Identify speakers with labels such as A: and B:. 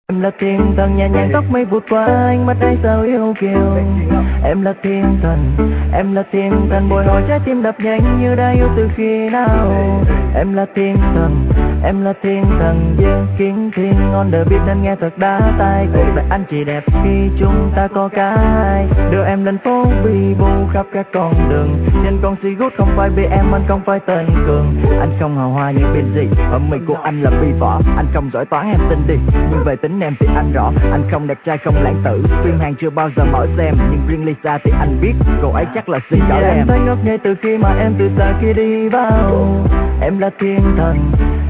A: Em là thiên thần nhẹ nhàng tóc mây vụt qua ánh mắt ấy sao yêu kiều. Em là thiên thần, em là thiên thần bồi hồi trái tim đập nhanh như đã yêu từ khi nào. Em là thiên thần, em là thiên thần yeah. Khiến thiên ngon đời biết nên nghe thật đã tai. Cuộc đời anh chỉ đẹp khi chúng ta có cả hai. Đưa em lên phố vì bu khắp các con đường. Trên con xì gút không phải vì em, anh không phải tên Cường. Anh không hào hoa như bên gì, phẩm mình của anh là vi võ. Anh không giỏi toán em tin đi, nhưng về tính em thì anh rõ. Anh không đẹp trai không lãng tử, phim hàng chưa bao giờ mở xem. Nhưng riêng Lisa thì anh biết, cô ấy chắc là xì giỏi em. Em thấy ngốc ngay từ khi mà em từ xa khi đi vào. Em là thiên thần,